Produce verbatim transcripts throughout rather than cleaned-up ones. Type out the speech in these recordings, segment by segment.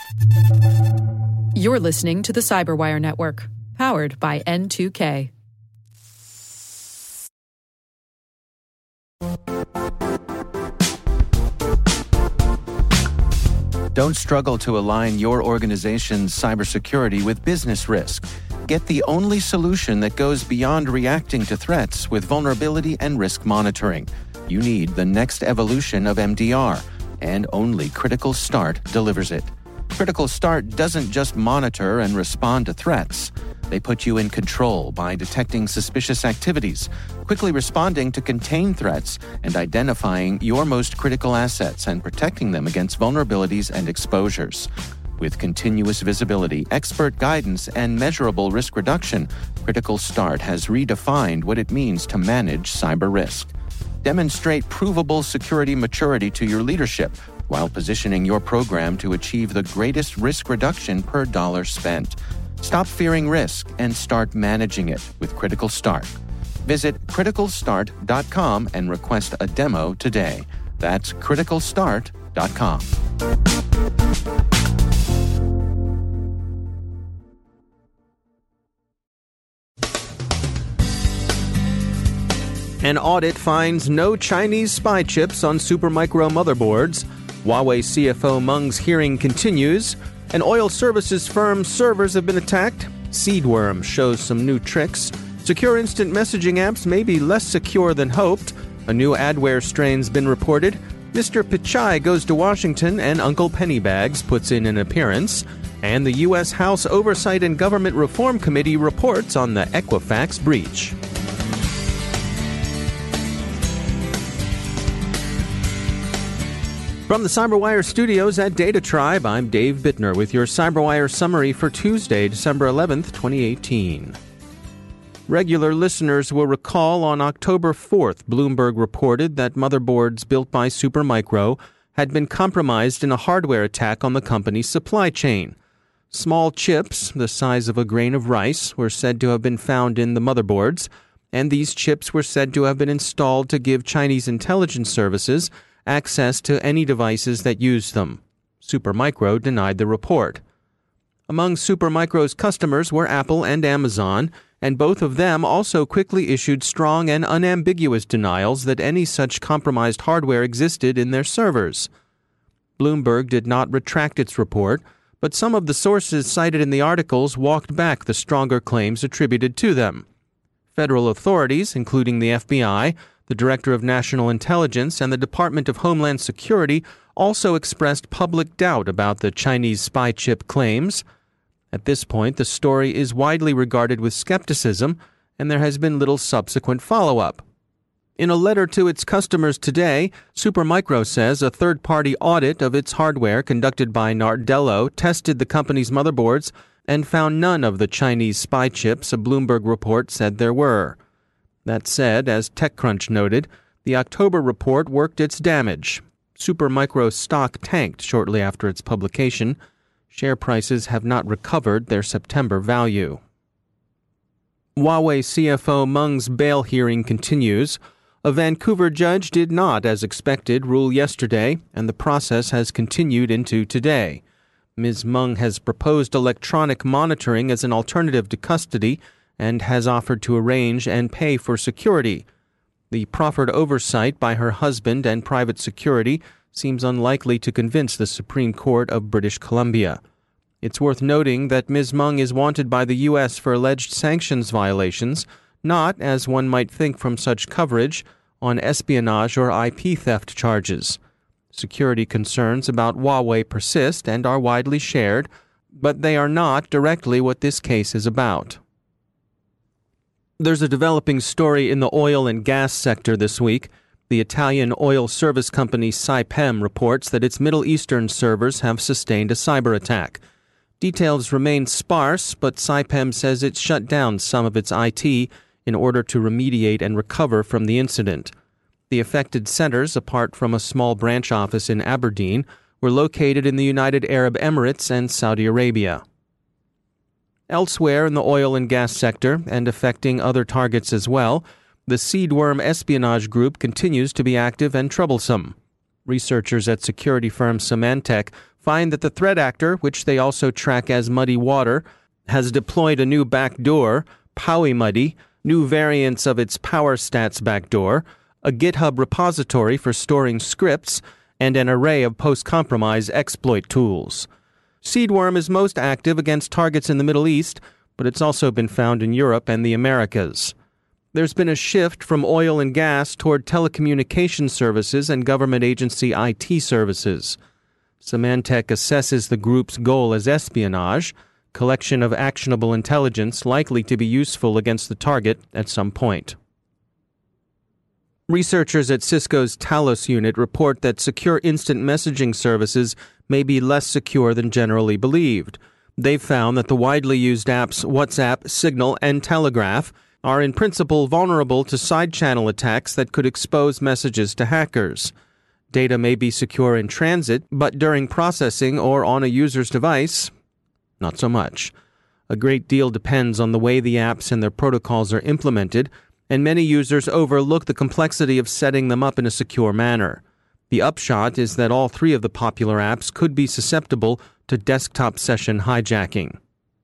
You're listening to the Cyberwire Network, powered by N two K. Don't struggle to align your organization's cybersecurity with business risk. Get the only solution that goes beyond reacting to threats with vulnerability and risk monitoring. You need the next evolution of M D R, and only Critical Start delivers it. Critical Start doesn't just monitor and respond to threats. They put you in control by detecting suspicious activities, quickly responding to contain threats, and identifying your most critical assets and protecting them against vulnerabilities and exposures. With continuous visibility, expert guidance, and measurable risk reduction, Critical Start has redefined what it means to manage cyber risk. Demonstrate provable security maturity to your leadership while positioning your program to achieve the greatest risk reduction per dollar spent. Stop fearing risk and start managing it with Critical Start. Visit critical start dot com and request a demo today. That's critical start dot com. An audit finds no Chinese spy chips on Supermicro motherboards. Huawei C F O Meng's hearing continues. An oil services firm's servers have been attacked. Seedworm shows some new tricks. Secure instant messaging apps may be less secure than hoped. A new adware strain's been reported. Mister Pichai goes to Washington, and Uncle Pennybags puts in an appearance. And the U S House Oversight and Government Reform Committee reports on the Equifax breach. From the Cyberwire studios at Data Tribe, I'm Dave Bittner with your Cyberwire summary for Tuesday, December eleventh, twenty eighteen. Regular listeners will recall on October fourth, Bloomberg reported that motherboards built by Supermicro had been compromised in a hardware attack on the company's supply chain. Small chips, the size of a grain of rice, were said to have been found in the motherboards, and these chips were said to have been installed to give Chinese intelligence services access to any devices that used them. Supermicro denied the report. Among Supermicro's customers were Apple and Amazon, and both of them also quickly issued strong and unambiguous denials that any such compromised hardware existed in their servers. Bloomberg did not retract its report, but some of the sources cited in the articles walked back the stronger claims attributed to them. Federal authorities, including the F B I, the Director of National Intelligence, and the Department of Homeland Security also expressed public doubt about the Chinese spy chip claims. At this point, the story is widely regarded with skepticism, and there has been little subsequent follow-up. In a letter to its customers today, Supermicro says a third-party audit of its hardware conducted by Nardello tested the company's motherboards and found none of the Chinese spy chips a Bloomberg report said there were. That said, as TechCrunch noted, the October report worked its damage. Supermicro's stock tanked shortly after its publication. Share prices have not recovered their September value. Huawei C F O Meng's bail hearing continues. A Vancouver judge did not, as expected, rule yesterday, and the process has continued into today. Miz Meng has proposed electronic monitoring as an alternative to custody and has offered to arrange and pay for security. The proffered oversight by her husband and private security seems unlikely to convince the Supreme Court of British Columbia. It's worth noting that Miz Meng is wanted by the U S for alleged sanctions violations, not, as one might think from such coverage, on espionage or I P theft charges. Security concerns about Huawei persist and are widely shared, but they are not directly what this case is about. There's a developing story in the oil and gas sector this week. The Italian oil service company Saipem reports that its Middle Eastern servers have sustained a cyber attack. Details remain sparse, but Saipem says it shut down some of its I T in order to remediate and recover from the incident. The affected centers, apart from a small branch office in Aberdeen, were located in the United Arab Emirates and Saudi Arabia. Elsewhere in the oil and gas sector, and affecting other targets as well, the Seedworm espionage group continues to be active and troublesome. Researchers at security firm Symantec find that the threat actor, which they also track as Muddy Water, has deployed a new backdoor, PowiMuddy, new variants of its PowerStats backdoor, a GitHub repository for storing scripts, and an array of post-compromise exploit tools. Seedworm is most active against targets in the Middle East, but it's also been found in Europe and the Americas. There's been a shift from oil and gas toward telecommunication services and government agency I T services. Symantec assesses the group's goal as espionage, collection of actionable intelligence likely to be useful against the target at some point. Researchers at Cisco's Talos unit report that secure instant messaging services may be less secure than generally believed. They've found that the widely used apps WhatsApp, Signal, and Telegraph are in principle vulnerable to side-channel attacks that could expose messages to hackers. Data may be secure in transit, but during processing or on a user's device, not so much. A great deal depends on the way the apps and their protocols are implemented, and many users overlook the complexity of setting them up in a secure manner. The upshot is that all three of the popular apps could be susceptible to desktop session hijacking.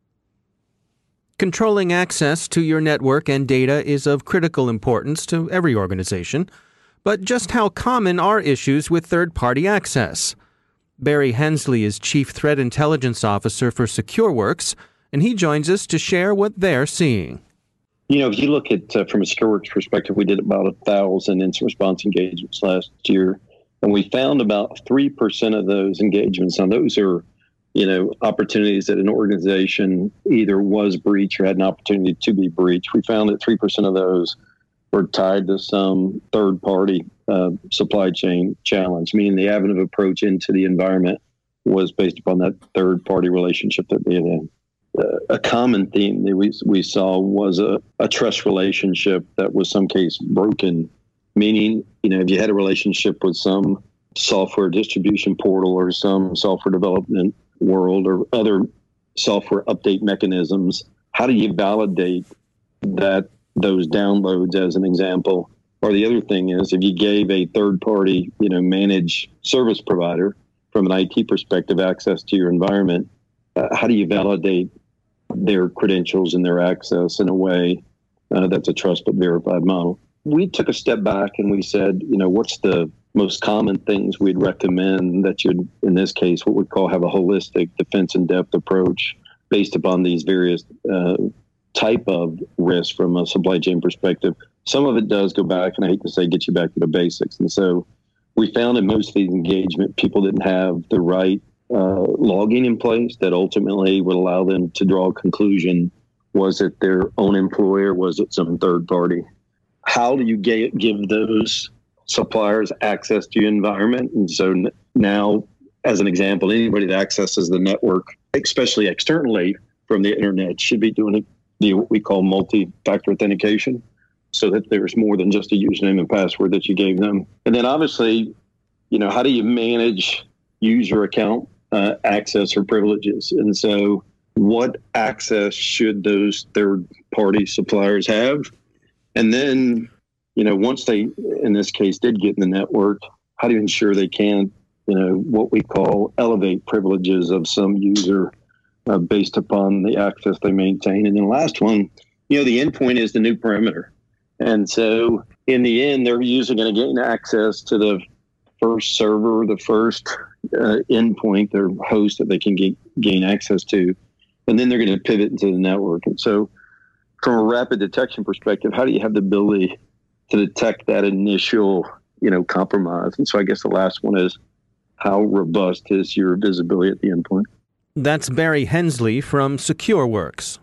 Controlling access to your network and data is of critical importance to every organization, but just how common are issues with third-party access? Barry Hensley is Chief Threat Intelligence Officer for SecureWorks, and he joins us to share what they're seeing. You know, if you look at, uh, from a SecureWorks perspective, we did about a thousand incident response engagements last year, and we found about three percent of those engagements. Now, those are, you know, opportunities that an organization either was breached or had an opportunity to be breached. We found that three percent of those were tied to some third-party uh, supply chain challenge, meaning the avenue of approach into the environment was based upon that third-party relationship that we had in. Uh, a common theme that we we saw was a, a trust relationship that was some case broken, meaning, you know, if you had a relationship with some software distribution portal or some software development world or other software update mechanisms, how do you validate that those downloads, as an example? Or the other thing is, if you gave a third-party, you know, managed service provider from an I T perspective access to your environment, uh, how do you validate their credentials and their access in a way uh, that's a trust but verified model? We took a step back and we said, you know, what's the most common things we'd recommend that you'd, in this case, what we call have a holistic defense in depth approach based upon these various uh, type of risks from a supply chain perspective. Some of it does go back, and I hate to say, get you back to the basics. And so we found in most of these engagement, people didn't have the right uh, logging in place that ultimately would allow them to draw a conclusion. Was it their own employer? Was it some third party? How do you get, give those suppliers access to your environment? And so n- now, as an example, anybody that accesses the network, especially externally from the internet, should be doing the what we call multi-factor authentication, so that there's more than just a username and password that you gave them. And then obviously, you know, how do you manage user account uh, access or privileges? And so what access should those third-party suppliers have? And then, you know, once they, in this case, did get in the network, how do you ensure they can't, you know, what we call elevate privileges of some user uh, based upon the access they maintain? And then the last one, you know, the endpoint is the new perimeter. And so in the end, they're usually going to gain access to the first server, the first uh, endpoint, their host that they can get, gain access to. And then they're going to pivot into the network. And so from a rapid detection perspective, how do you have the ability to detect that initial, you know, compromise? And so I guess the last one is, how robust is your visibility at the endpoint? That's Barry Hensley from SecureWorks.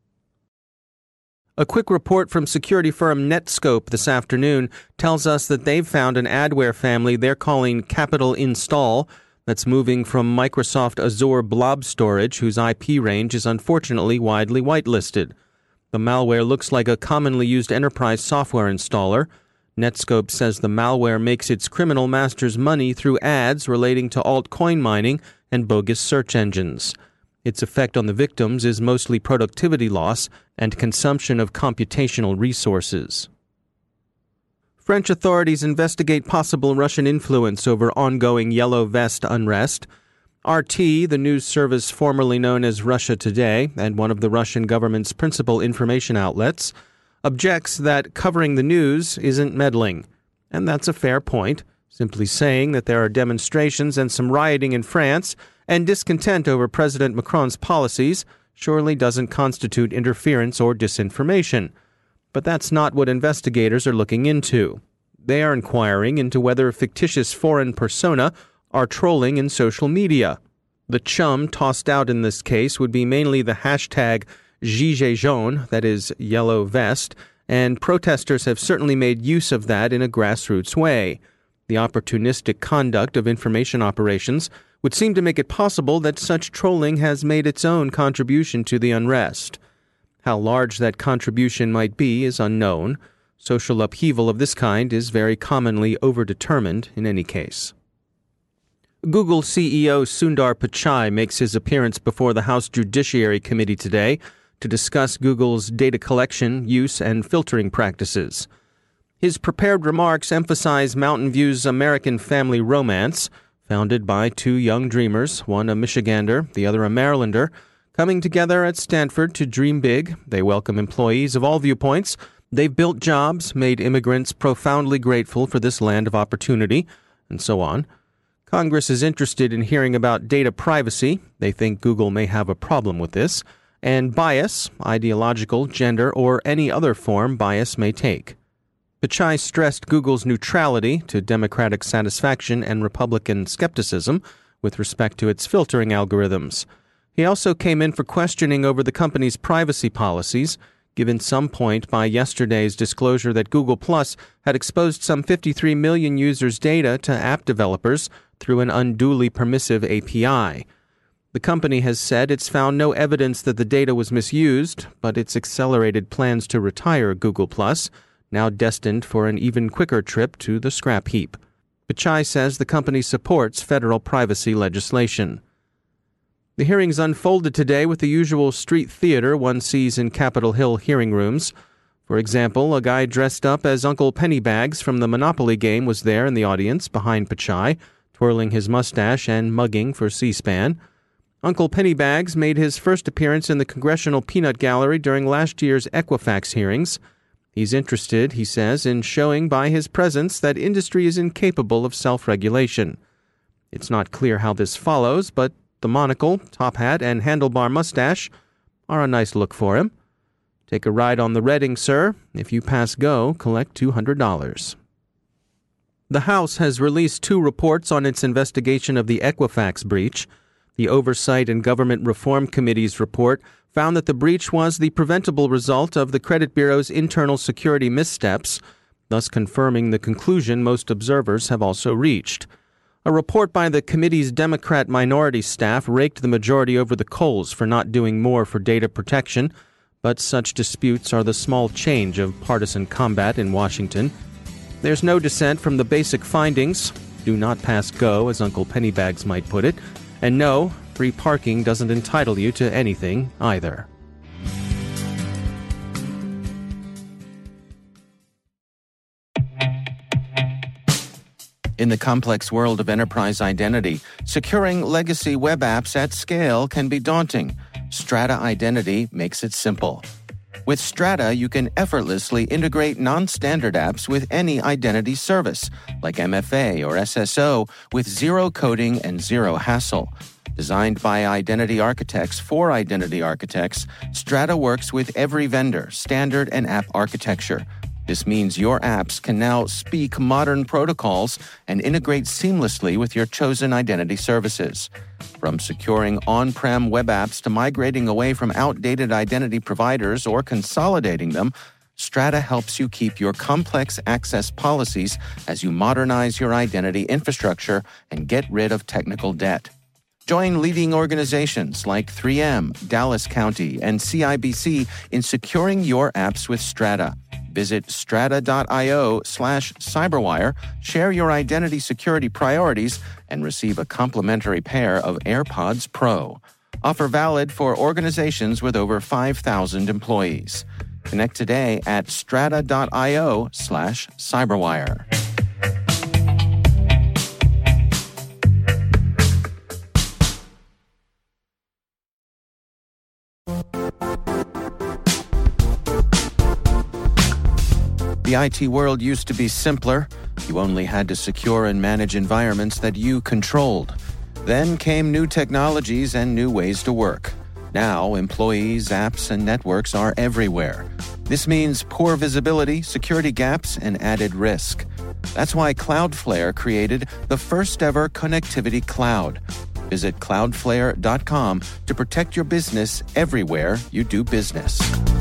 A quick report from security firm Netskope this afternoon tells us that they've found an adware family they're calling Capital Install that's moving from Microsoft Azure Blob Storage, whose I P range is unfortunately widely whitelisted. The malware looks like a commonly used enterprise software installer. Netskope says the malware makes its criminal masters money through ads relating to altcoin mining and bogus search engines. Its effect on the victims is mostly productivity loss and consumption of computational resources. French authorities investigate possible Russian influence over ongoing Yellow Vest unrest. R T, the news service formerly known as Russia Today and one of the Russian government's principal information outlets, objects that covering the news isn't meddling. And that's a fair point. Simply saying that there are demonstrations and some rioting in France and discontent over President Macron's policies surely doesn't constitute interference or disinformation. But that's not what investigators are looking into. They are inquiring into whether fictitious foreign persona are trolling in social media. The chum tossed out in this case would be mainly the hashtag Gilets jaunes, that is, yellow vest, and protesters have certainly made use of that in a grassroots way. The opportunistic conduct of information operations would seem to make it possible that such trolling has made its own contribution to the unrest. How large that contribution might be is unknown. Social upheaval of this kind is very commonly overdetermined in any case. Google C E O Sundar Pichai makes his appearance before the House Judiciary Committee today to discuss Google's data collection, use, and filtering practices. His prepared remarks emphasize Mountain View's American family romance, founded by two young dreamers, one a Michigander, the other a Marylander, coming together at Stanford to dream big. They welcome employees of all viewpoints. They've built jobs, made immigrants profoundly grateful for this land of opportunity, and so on. Congress is interested in hearing about data privacy. They think Google may have a problem with this, and bias, ideological, gender, or any other form bias may take. Pichai stressed Google's neutrality to Democratic satisfaction and Republican skepticism with respect to its filtering algorithms. He also came in for questioning over the company's privacy policies, given some point by yesterday's disclosure that Google Plus had exposed some fifty-three million users' data to app developers through an unduly permissive A P I. The company has said it's found no evidence that the data was misused, but it's accelerated plans to retire Google Plus, now destined for an even quicker trip to the scrap heap. Pichai says the company supports federal privacy legislation. The hearings unfolded today with the usual street theater one sees in Capitol Hill hearing rooms. For example, a guy dressed up as Uncle Pennybags from the Monopoly game was there in the audience behind Pichai, twirling his mustache and mugging for C-SPAN. Uncle Pennybags made his first appearance in the Congressional Peanut Gallery during last year's Equifax hearings. He's interested, he says, in showing by his presence that industry is incapable of self-regulation. It's not clear how this follows, but the monocle, top hat, and handlebar mustache are a nice look for him. Take a ride on the Reading, sir. If you pass go, collect two hundred dollars. The House has released two reports on its investigation of the Equifax breach. The Oversight and Government Reform Committee's report found that the breach was the preventable result of the credit bureau's internal security missteps, thus confirming the conclusion most observers have also reached. A report by the committee's Democrat minority staff raked the majority over the coals for not doing more for data protection, but such disputes are the small change of partisan combat in Washington. There's no dissent from the basic findings. Do not pass go, as Uncle Pennybags might put it. And no, free parking doesn't entitle you to anything either. In the complex world of enterprise identity, securing legacy web apps at scale can be daunting. Strata Identity makes it simple. With Strata, you can effortlessly integrate non-standard apps with any identity service, like M F A or S S O, with zero coding and zero hassle. Designed by identity architects for identity architects, Strata works with every vendor, standard, and app architecture. This means your apps can now speak modern protocols and integrate seamlessly with your chosen identity services. From securing on-prem web apps to migrating away from outdated identity providers or consolidating them, Strata helps you keep your complex access policies as you modernize your identity infrastructure and get rid of technical debt. Join leading organizations like three M, Dallas County, and C I B C in securing your apps with Strata. Visit strata.io slash cyberwire, share your identity security priorities, and receive a complimentary pair of AirPods Pro. Offer valid for organizations with over five thousand employees. Connect today at strata.io slash cyberwire. The I T world used to be simpler. You only had to secure and manage environments that you controlled. Then came new technologies and new ways to work. Now, employees, apps, and networks are everywhere. This means poor visibility, security gaps, and added risk. That's why Cloudflare created the first-ever connectivity cloud. Visit cloudflare dot com to protect your business everywhere you do business.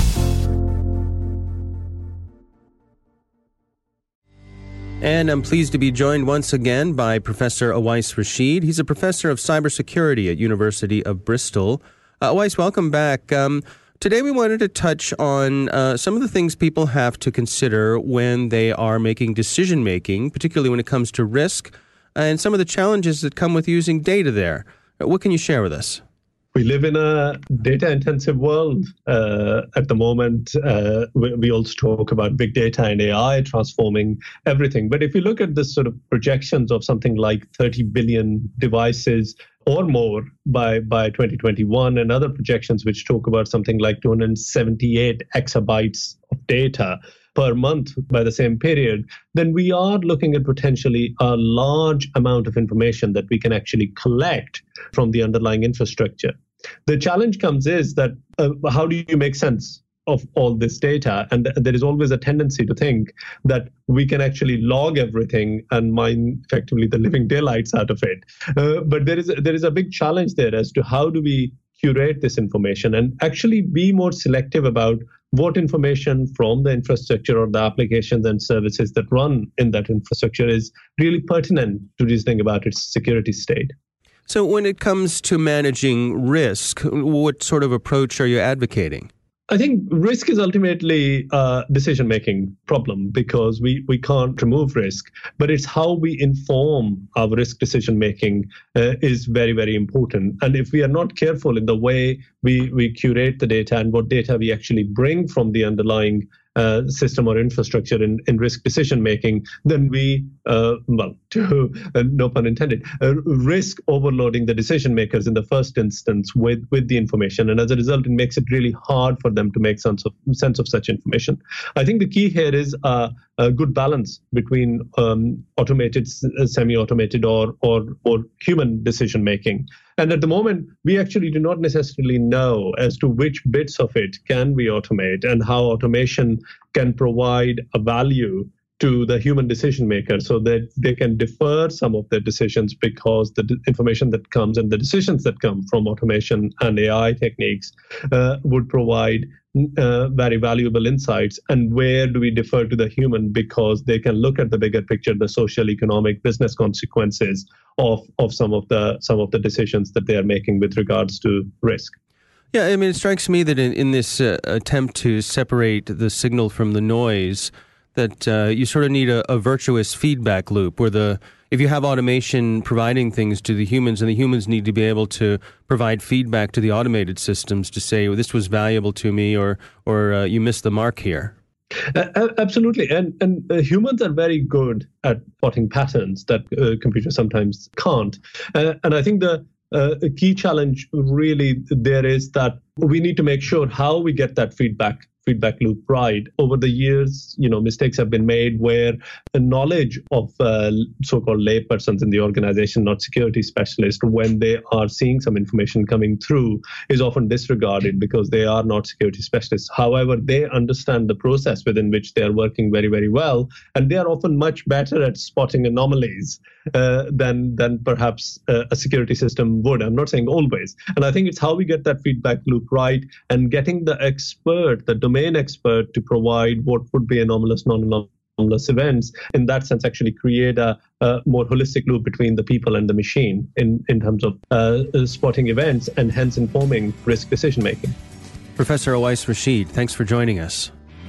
And I'm pleased to be joined once again by Professor Awais Rashid. He's a professor of cybersecurity at University of Bristol. Uh, Awais, welcome back. Um, today we wanted to touch on uh, some of the things people have to consider when they are making decision-making, particularly when it comes to risk, and some of the challenges that come with using data there. What can you share with us? We live in a data-intensive world uh, at the moment. Uh, we, we also talk about big data and A I transforming everything. But if you look at the sort of projections of something like thirty billion devices or more by, by twenty twenty-one, and other projections which talk about something like two hundred seventy-eight exabytes of data per month by the same period, then we are looking at potentially a large amount of information that we can actually collect from the underlying infrastructure. The challenge comes is that uh, how do you make sense of all this data? And there is always a tendency to think that we can actually log everything and mine effectively the living daylights out of it. Uh, but there is there is a big challenge there as to how do we curate this information and actually be more selective about what information from the infrastructure or the applications and services that run in that infrastructure is really pertinent to reasoning about its security state. So when it comes to managing risk, what sort of approach are you advocating? I think risk is ultimately a decision-making problem because we, we can't remove risk, but it's how we inform our risk decision-making uh, is very, very important. And if we are not careful in the way we, we curate the data and what data we actually bring from the underlying uh, system or infrastructure in, in risk decision-making, then we, uh, well, to, uh, no pun intended, uh, risk overloading the decision-makers in the first instance with, with the information. And as a result, it makes it really hard for them to make sense of sense of such information. I think the key here is uh, a good balance between um, automated, semi-automated, or, or, or human decision-making. And at the moment, we actually do not necessarily know as to which bits of it can we automate and how automation can provide a value to the human decision maker so that they can defer some of their decisions because the d- information that comes and the decisions that come from automation and A I techniques uh, would provide uh, very valuable insights. And where do we defer to the human because they can look at the bigger picture, the social, economic, business consequences of, of some of the some of the decisions that they are making with regards to risk. Yeah, I mean, it strikes me that in, in this uh, attempt to separate the signal from the noise, that uh, you sort of need a, a virtuous feedback loop where the if you have automation providing things to the humans and the humans need to be able to provide feedback to the automated systems to say, well, this was valuable to me or or uh, you missed the mark here. Uh, absolutely. And, and uh, humans are very good at spotting patterns that uh, computers sometimes can't. Uh, and I think the uh, key challenge really there is that we need to make sure how we get that feedback feedback loop right. Over the years, you know, mistakes have been made where the knowledge of uh, so-called laypersons in the organization, not security specialists, when they are seeing some information coming through, is often disregarded because they are not security specialists. However, they understand the process within which they are working very, very well, and they are often much better at spotting anomalies uh, than than perhaps uh, a security system would. I'm not saying always. And I think it's how we get that feedback loop right and getting the expert, the domain main expert to provide what would be anomalous, non-anomalous events. In that sense, actually create a, a more holistic loop between the people and the machine in, in terms of uh, spotting events and hence informing risk decision-making. Professor Awais Rashid, thanks for joining us.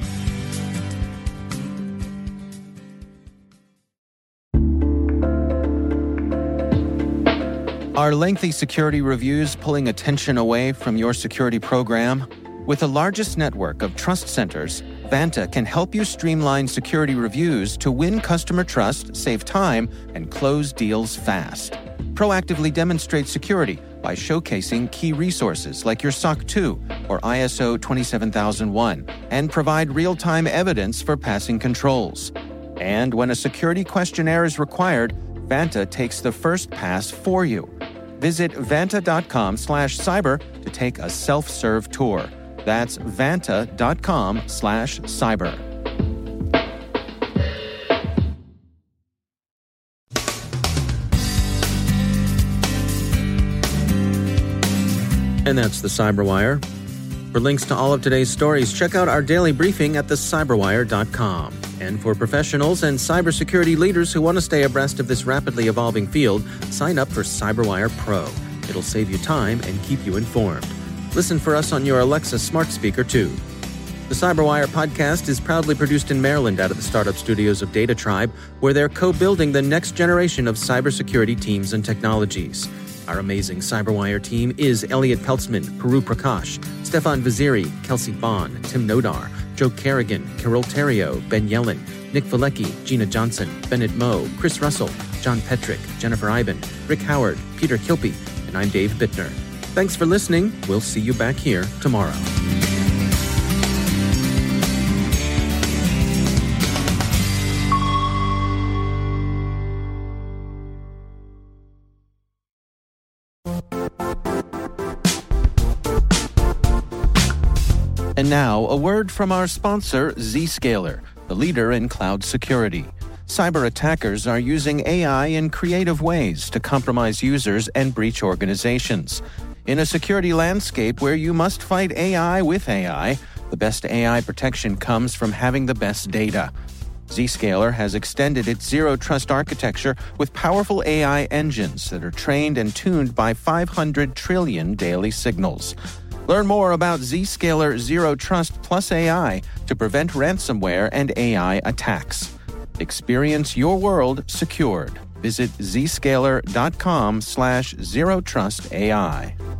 Are lengthy security reviews pulling attention away from your security program? With the largest network of trust centers, Vanta can help you streamline security reviews to win customer trust, save time, and close deals fast. Proactively demonstrate security by showcasing key resources like your S O C two or I S O twenty-seven thousand one and provide real-time evidence for passing controls. And when a security questionnaire is required, Vanta takes the first pass for you. Visit vanta.com slash cyber to take a self-serve tour. That's vanta.com slash cyber. And that's the Cyberwire. For links to all of today's stories, check out our daily briefing at the cyberwire dot com. And for professionals and cybersecurity leaders who want to stay abreast of this rapidly evolving field, sign up for Cyberwire Pro. It'll save you time and keep you informed. Listen for us on your Alexa smart speaker, too. The Cyberwire podcast is proudly produced in Maryland out of the startup studios of Data Tribe, where they're co-building the next generation of cybersecurity teams and technologies. Our amazing Cyberwire team is Elliot Peltzman, Puru Prakash, Stefan Vaziri, Kelsey Bond, Tim Nodar, Joe Kerrigan, Carol Terrio, Ben Yellen, Nick Valecki, Gina Johnson, Bennett Moe, Chris Russell, John Petrick, Jennifer Iben, Rick Howard, Peter Kilpie, and I'm Dave Bittner. Thanks for listening. We'll see you back here tomorrow. And now, a word from our sponsor, Zscaler, the leader in cloud security. Cyber attackers are using A I in creative ways to compromise users and breach organizations. In a security landscape where you must fight A I with A I, the best A I protection comes from having the best data. Zscaler has extended its Zero Trust architecture with powerful A I engines that are trained and tuned by five hundred trillion daily signals. Learn more about Zscaler Zero Trust Plus A I to prevent ransomware and A I attacks. Experience your world secured. Visit zscaler.com slash zero trust AI.